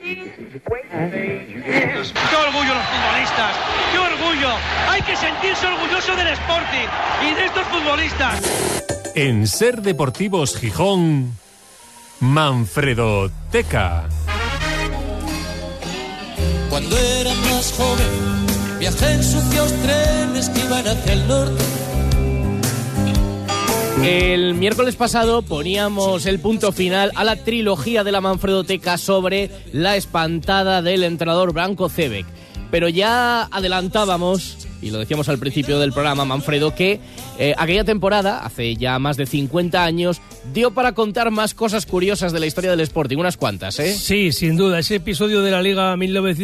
¡Qué orgullo los futbolistas! ¡Qué orgullo! Hay que sentirse orgulloso del Sporting y de estos futbolistas. En Ser Deportivos Gijón, Manfredo Teca. Cuando era más joven, viajé en sucios trenes que iban hacia el norte. El miércoles pasado poníamos el punto final a la trilogía de la Manfredoteca sobre la espantada del entrenador Branko Cebec. Pero ya adelantábamos, y lo decíamos al principio del programa, Manfredo, que aquella temporada, hace ya más de 50 años, dio para contar más cosas curiosas de la historia del Sporting, unas cuantas, ¿eh? Sí, sin duda, ese episodio de la Liga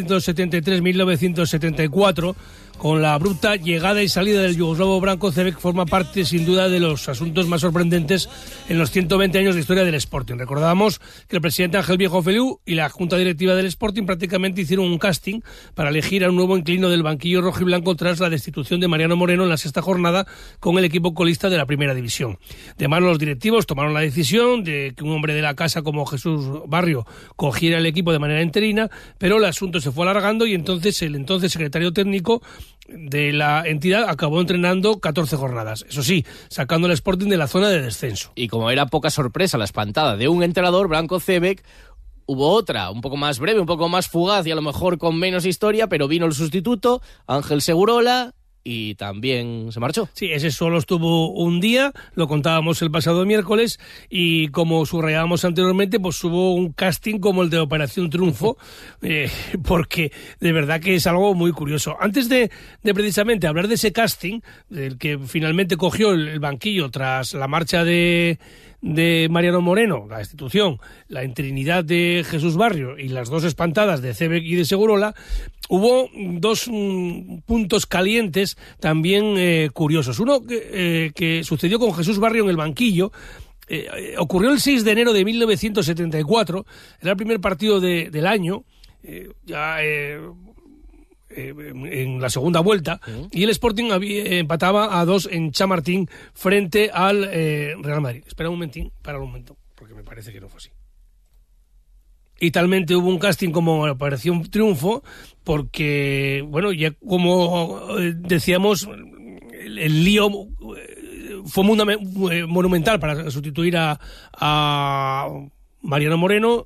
1973-1974... con la abrupta llegada y salida del yugoslavo Branko Cebec, forma parte sin duda de los asuntos más sorprendentes en los 120 años de historia del Sporting. Recordábamos que el presidente Ángel Viejo Feliú y la junta directiva del Sporting prácticamente hicieron un casting para elegir a un nuevo inquilino del banquillo rojo y blanco tras la destitución de Mariano Moreno en la sexta jornada con el equipo colista de la primera división. De mano los directivos tomaron la decisión de que un hombre de la casa como Jesús Barrio cogiera el equipo de manera interina, pero el asunto se fue alargando y entonces el entonces secretario técnico de la entidad acabó entrenando 14 jornadas, eso sí, sacando al Sporting de la zona de descenso. Y como era poca sorpresa la espantada de un entrenador, Branko Cebec, hubo otra, un poco más breve, un poco más fugaz y a lo mejor con menos historia, pero vino el sustituto, Ángel Segurola, y también se marchó. Sí, ese solo estuvo un día, lo contábamos el pasado miércoles, y como subrayábamos anteriormente, pues hubo un casting como el de Operación Triunfo, porque de verdad que es algo muy curioso. Antes de precisamente hablar de ese casting, del que finalmente cogió el banquillo tras la marcha de Mariano Moreno, la destitución, la interinidad de Jesús Barrio y las dos espantadas de Cebec y de Segurola, hubo dos puntos calientes también curiosos. Uno que sucedió con Jesús Barrio en el banquillo. Ocurrió el 6 de enero de 1974, era el primer partido del año, en la segunda vuelta, y el Sporting empataba a 2 en Chamartín frente al Real Madrid. Espera un momentín, porque me parece que no fue así. Y talmente hubo un casting como Operación Triunfo, porque, bueno, ya como decíamos, el lío fue monumental para sustituir a Mariano Moreno.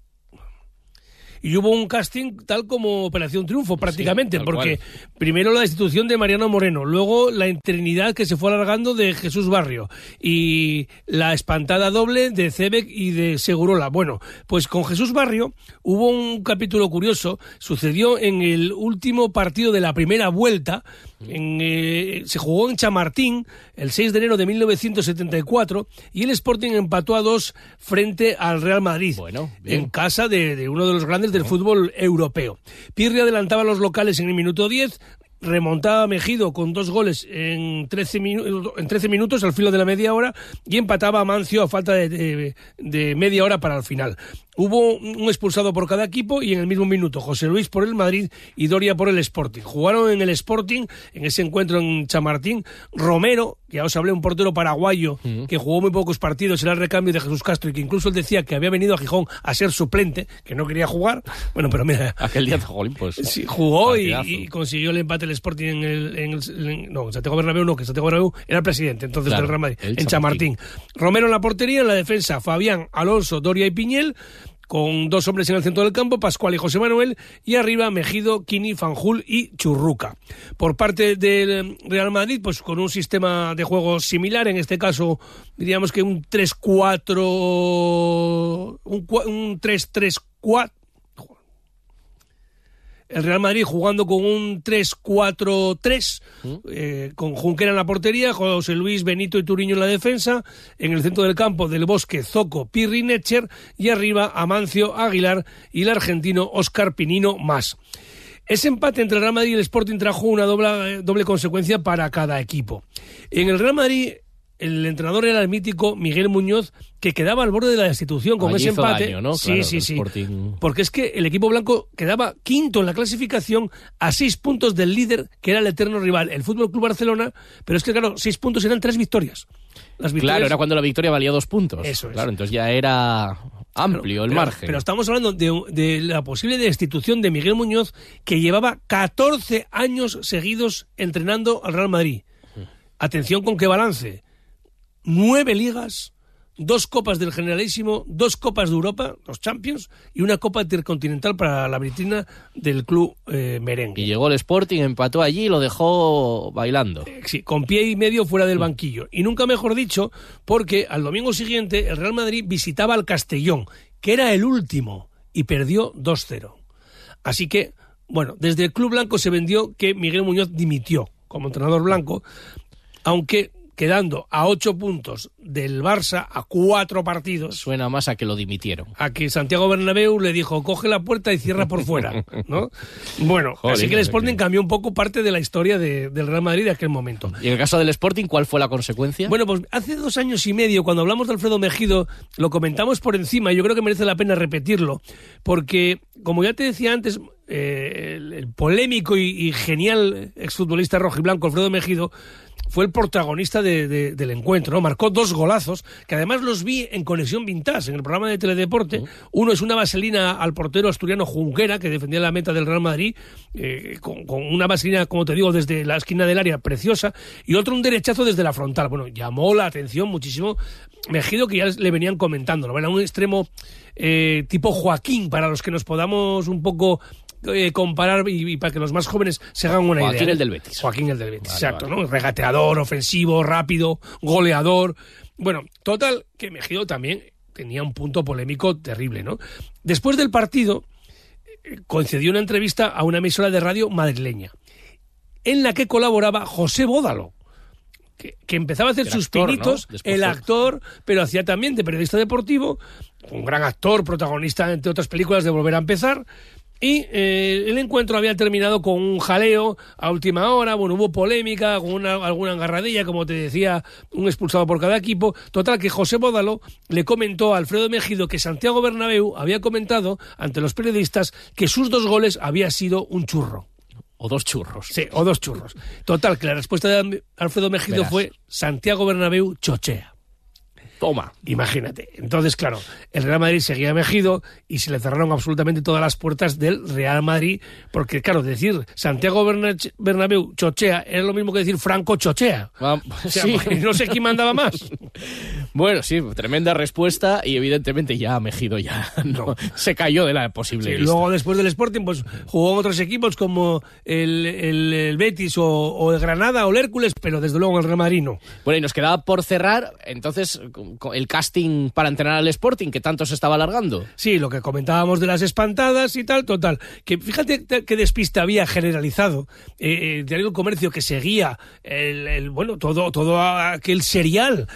Y hubo un casting tal como Operación Triunfo, prácticamente, sí, porque primero la destitución de Mariano Moreno, luego la interinidad que se fue alargando de Jesús Barrio y la espantada doble de Cebec y de Segurola. Bueno, pues con Jesús Barrio hubo un capítulo curioso, sucedió en el último partido de la primera vuelta, se jugó en Chamartín el 6 de enero de 1974 y el Sporting empató a 2 frente al Real Madrid, en casa de uno de los grandes del fútbol europeo. Pirri adelantaba a los locales en el minuto 10, remontaba Mejido con 2 goles en 13 minutos al filo de la media hora y empataba a Mancio a falta de media hora para el final. Hubo un expulsado por cada equipo y en el mismo minuto José Luis por el Madrid y Doria por el Sporting. Jugaron en el Sporting, en ese encuentro en Chamartín, Romero, que ya os hablé, un portero paraguayo que jugó muy pocos partidos, era el recambio de Jesús Castro y que incluso él decía que había venido a Gijón a ser suplente, que no quería jugar. Bueno, pero mira, aquel día pues, sí, jugó y consiguió el empate el Sporting en Santiago Bernabéu, no, que Santiago Bernabéu era el presidente entonces del Real Madrid, en Chamartín. Romero en la portería, en la defensa Fabián, Alonso, Doria y Piñel, con 2 hombres en el centro del campo, Pascual y José Manuel, y arriba Mejido, Quini, Fanjul y Churruca. Por parte del Real Madrid, pues con un sistema de juego similar, en este caso diríamos que un 3-4, un 3-3-4. El Real Madrid jugando con un 3-4-3, con Junquera en la portería, José Luis, Benito y Turiño en la defensa, en el centro del campo Del Bosque, Zoco, Pirri, Netcher, y arriba Amancio, Aguilar y el argentino Óscar Pinino más. Ese empate entre el Real Madrid y el Sporting trajo una doble consecuencia para cada equipo. En el Real Madrid, el entrenador era el mítico Miguel Muñoz, que quedaba al borde de la destitución con ese empate. Daño, ¿no? Sí, claro, sí. Sporting... Porque es que el equipo blanco quedaba quinto en la clasificación a 6 puntos del líder, que era el eterno rival, el Fútbol Club Barcelona, pero es que claro, 6 puntos eran 3 victorias. Las victorias... Claro, era cuando la victoria valía 2 puntos. Eso es. Claro, entonces ya era Amplio el margen. Pero estamos hablando de la posible destitución de Miguel Muñoz, que llevaba 14 años seguidos entrenando al Real Madrid. Atención con qué balance. 9 ligas, 2 copas del Generalísimo, 2 copas de Europa, los Champions, y una copa intercontinental para la vitrina del club merengue. Y llegó el Sporting, empató allí y lo dejó bailando. Sí, con pie y medio fuera del banquillo. Y nunca mejor dicho, porque al domingo siguiente el Real Madrid visitaba al Castellón, que era el último, y perdió 2-0. Así que, bueno, desde el club blanco se vendió que Miguel Muñoz dimitió como entrenador blanco, aunque quedando a 8 puntos del Barça, a 4 partidos. Suena más a que lo dimitieron. A que Santiago Bernabéu le dijo, coge la puerta y cierra por fuera, ¿no? Bueno, Joder, así que el Sporting cambió un poco parte de la historia del Real Madrid de aquel momento. Y en el caso del Sporting, ¿cuál fue la consecuencia? Bueno, pues hace 2 años y medio, cuando hablamos de Alfredo Mejido, lo comentamos por encima, y yo creo que merece la pena repetirlo, porque, como ya te decía antes, el polémico y genial exfutbolista rojiblanco Alfredo Mejido fue el protagonista del encuentro, ¿no? Marcó 2 golazos, que además los vi en Conexión Vintage, en el programa de Teledeporte. Uno es una vaselina al portero asturiano Junquera, que defendía la meta del Real Madrid, con una vaselina, como te digo, desde la esquina del área, preciosa, y otro un derechazo desde la frontal. Bueno, llamó la atención muchísimo Mejido, que ya le venían comentando, ¿no? Era un extremo tipo Joaquín, para los que nos podamos un poco comparar y para que los más jóvenes se hagan una idea. Joaquín el del Betis. Joaquín el del Betis, vale, exacto, vale. ¿no? Regateador, ofensivo, rápido, goleador. Bueno, total, que Mejido también tenía un punto polémico terrible, ¿no? Después del partido, concedió una entrevista a una emisora de radio madrileña, en la que colaboraba José Bódalo, que empezaba a hacer sus pinitos, ¿no? El actor, pero hacía también de periodista deportivo, un gran actor, protagonista, entre otras películas, de Volver a Empezar. Y el encuentro había terminado con un jaleo a última hora. Bueno, hubo polémica, con alguna engarradilla, como te decía, un expulsado por cada equipo. Total, que José Bódalo le comentó a Alfredo Mejido que Santiago Bernabéu había comentado ante los periodistas que sus 2 goles había sido un churro. O 2 churros. Sí, o 2 churros. Total, que la respuesta de Alfredo Mejido fue: Santiago Bernabéu chochea. Toma. Imagínate. Entonces, claro, el Real Madrid seguía Mejido y se le cerraron absolutamente todas las puertas del Real Madrid, porque, claro, decir Santiago Bernabéu chochea era lo mismo que decir Franco chochea. O sea, sí. No sé quién mandaba más. Bueno, sí, tremenda respuesta, y evidentemente ya Mejido ya no se cayó de la posible lista. Luego, después del Sporting, pues jugó en otros equipos como el Betis o el Granada o el Hércules, pero desde luego el Real Madrid no. Bueno, y nos quedaba por cerrar, entonces, el casting para entrenar al Sporting, que tanto se estaba alargando. Sí, lo que comentábamos de las espantadas y tal, total. Que fíjate qué despista había generalizado. Diario El Comercio, que seguía bueno, todo aquel serial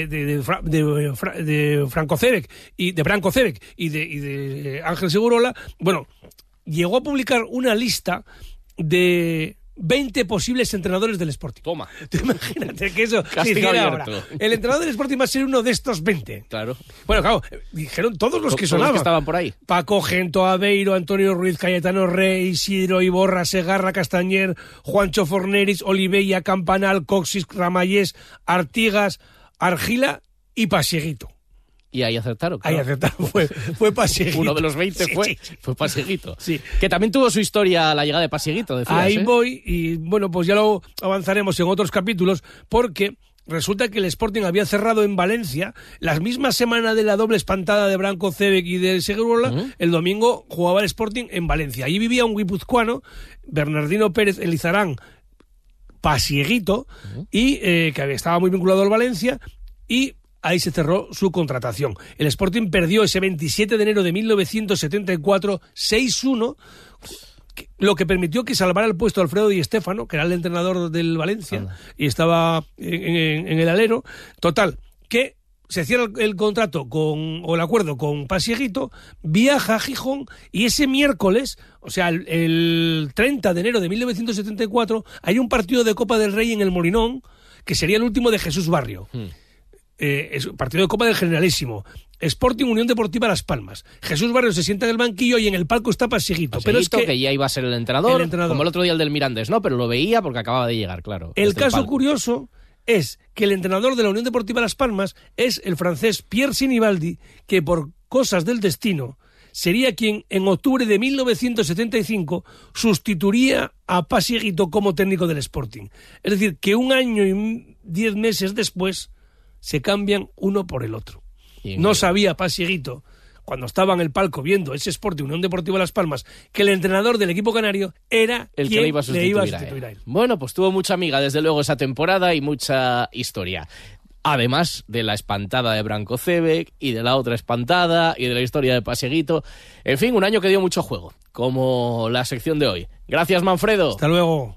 de Franco Cebek y de Branco Cebek y de Ángel Segurola. Bueno, llegó a publicar una lista de 20 posibles entrenadores del Sporting. Toma. Imagínate que eso Castigo se hiciera abierto. ahora. El entrenador del Sporting va a ser uno de estos 20. Claro. Bueno, claro, dijeron todos los que Todos sonaban. los que estaban por ahí. Paco Gento, Aveiro, Antonio Ruiz, Cayetano Rey, Isidro Iborra, Segarra, Castañer, Juancho Forneris, Oliveira, Campanal, Coxis, Ramallés, Artigas, Argila y Pasieguito. Y ahí acertaron. Claro. Ahí acertaron, fue Pasieguito. Uno de los 20 Sí, fue, sí. fue Pasieguito. Sí. Que también tuvo su historia la llegada de Pasieguito, decías, Ahí ¿eh? voy, y bueno, pues ya lo avanzaremos en otros capítulos, porque resulta que el Sporting había cerrado en Valencia la misma semana de la doble espantada de Branco Cebek y de Segurola. El domingo jugaba el Sporting en Valencia. Allí vivía un guipuzcoano, Bernardino Pérez Elizarán Pasieguito, y que estaba muy vinculado al Valencia, y ahí se cerró su contratación. El Sporting perdió ese 27 de enero de 1974 6-1, lo que permitió que salvara el puesto Alfredo Di Stéfano, que era el entrenador del Valencia, y estaba en el alero. Total, que se cierra el contrato o el acuerdo con Pasieguito, viaja a Gijón, y ese miércoles, o sea, el 30 de enero de 1974, hay un partido de Copa del Rey en el Molinón, que sería el último de Jesús Barrio. Es un partido de Copa del Generalísimo. Sporting Unión Deportiva Las Palmas. Jesús Barrio se sienta en el banquillo y en el palco está Pasieguito. Pero es que ya iba a ser el entrenador, entrenador, como el otro día el del Mirandés, ¿no? Pero lo veía porque acababa de llegar, claro. El caso curioso es que el entrenador de la Unión Deportiva Las Palmas es el francés Pierre Sinibaldi, que por cosas del destino, sería quien en octubre de 1975 sustituiría a Pasieguito como técnico del Sporting. Es decir, que 1 año y 10 meses después se cambian uno por el otro. No sabía Pasieguito, cuando estaba en el palco viendo ese Sporting Unión Deportiva Las Palmas, que el entrenador del equipo canario era el que le iba a sustituir a él. Bueno, pues tuvo mucha amiga desde luego esa temporada y mucha historia. Además de la espantada de Branko Cebek y de la otra espantada y de la historia de Pasieguito. En fin, un año que dio mucho juego, como la sección de hoy. Gracias, Manfredo. Hasta luego.